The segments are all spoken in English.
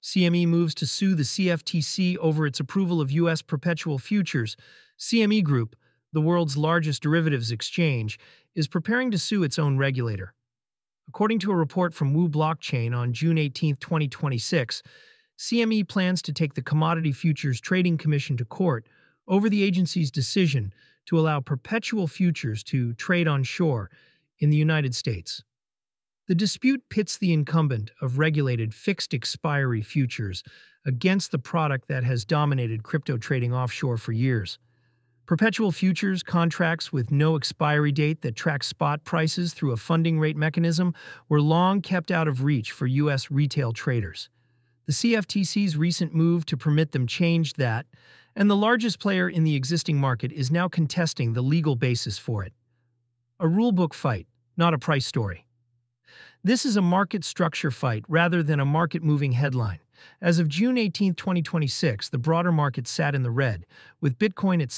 CME moves to sue the CFTC over its approval of U.S. perpetual futures. CME Group, the world's largest derivatives exchange, is preparing to sue its own regulator. According to a report from Wu Blockchain on June 18, 2026, CME plans to take the Commodity Futures Trading Commission to court over the agency's decision to allow perpetual futures to trade onshore in the United States. The dispute pits the incumbent of regulated fixed expiry futures against the product that has dominated crypto trading offshore for years. Perpetual futures, contracts with no expiry date that track spot prices through a funding rate mechanism, were long kept out of reach for U.S. retail traders. The CFTC's recent move to permit them changed that, and the largest player in the existing market is now contesting the legal basis for it. A rulebook fight, not a price story. This is a market structure fight rather than a market-moving headline. As of June 18, 2026, the broader market sat in the red, with Bitcoin at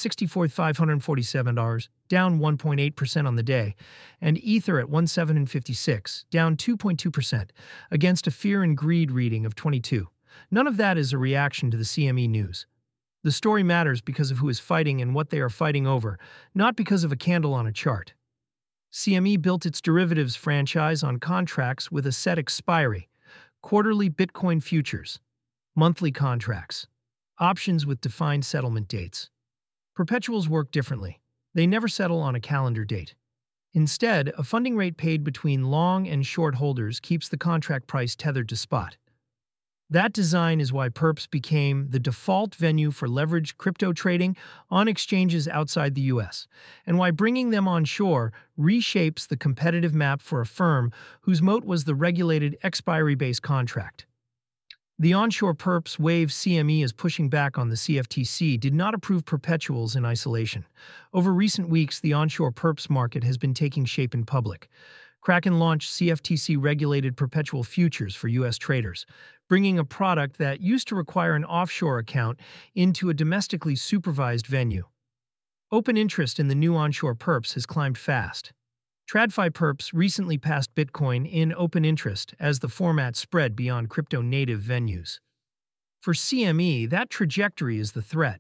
$64,547, down 1.8% on the day, and Ether at $1,756, down 2.2%, against a fear and greed reading of 22. None of that is a reaction to the CME news. The story matters because of who is fighting and what they are fighting over, not because of a candle on a chart. CME built its derivatives franchise on contracts with a set expiry: quarterly Bitcoin futures, monthly contracts, options with defined settlement dates. Perpetuals work differently. They never settle on a calendar date. Instead, a funding rate paid between long and short holders keeps the contract price tethered to spot. That design is why perps became the default venue for leveraged crypto trading on exchanges outside the US, and why bringing them onshore reshapes the competitive map for a firm whose moat was the regulated expiry-based contract. The onshore perps wave CME is pushing back on the CFTC did not approve perpetuals in isolation. Over recent weeks, the onshore perps market has been taking shape in public. Kraken launched CFTC-regulated perpetual futures for U.S. traders, bringing a product that used to require an offshore account into a domestically supervised venue. Open interest in the new onshore perps has climbed fast. TradFi perps recently passed Bitcoin in open interest as the format spread beyond crypto-native venues. For CME, that trajectory is the threat.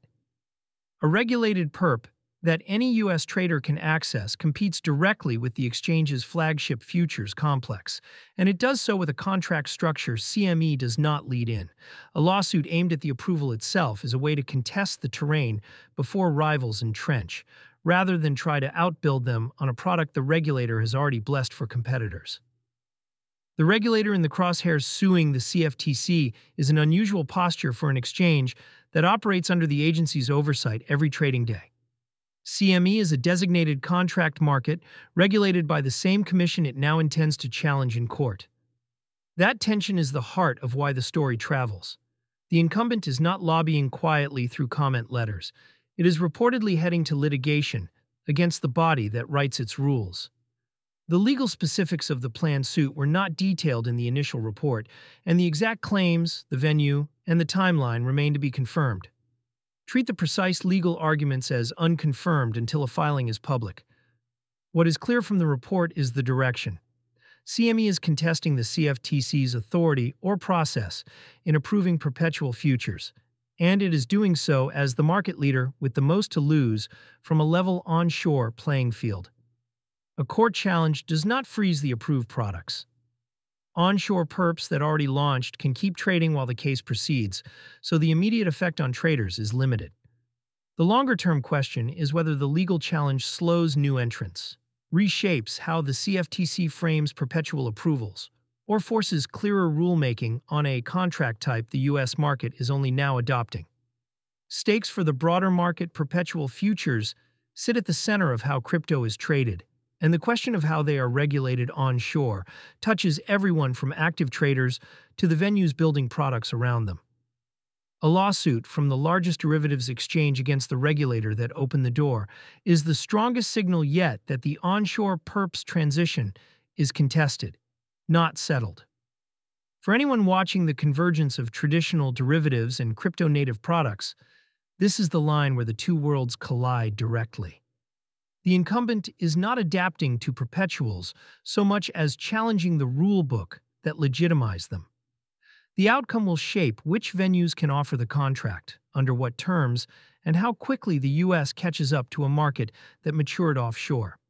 A regulated perp that any U.S. trader can access competes directly with the exchange's flagship futures complex, and it does so with a contract structure CME does not lead in. A lawsuit aimed at the approval itself is a way to contest the terrain before rivals entrench, rather than try to outbuild them on a product the regulator has already blessed for competitors. The regulator in the crosshairs suing the CFTC is an unusual posture for an exchange that operates under the agency's oversight every trading day. CME is a designated contract market regulated by the same commission it now intends to challenge in court. That tension is the heart of why the story travels. The incumbent is not lobbying quietly through comment letters. It is reportedly heading to litigation against the body that writes its rules. The legal specifics of the planned suit were not detailed in the initial report, and the exact claims, the venue, and the timeline remain to be confirmed. Treat the precise legal arguments as unconfirmed until a filing is public. What is clear from the report is the direction. CME is contesting the CFTC's authority or process in approving perpetual futures, and it is doing so as the market leader with the most to lose from a level onshore playing field. A court challenge does not freeze the approved products. Onshore perps that already launched can keep trading while the case proceeds, so the immediate effect on traders is limited. The longer-term question is whether the legal challenge slows new entrants, reshapes how the CFTC frames perpetual approvals, or forces clearer rulemaking on a contract type the U.S. market is only now adopting. Stakes for the broader market perpetual futures sit at the center of how crypto is traded, and the question of how they are regulated onshore touches everyone from active traders to the venues building products around them. A lawsuit from the largest derivatives exchange against the regulator that opened the door is the strongest signal yet that the onshore perps transition is contested, not settled. For anyone watching the convergence of traditional derivatives and crypto-native products, this is the line where the two worlds collide directly. The incumbent is not adapting to perpetuals so much as challenging the rule book that legitimized them. The outcome will shape which venues can offer the contract, under what terms, and how quickly the U.S. catches up to a market that matured offshore.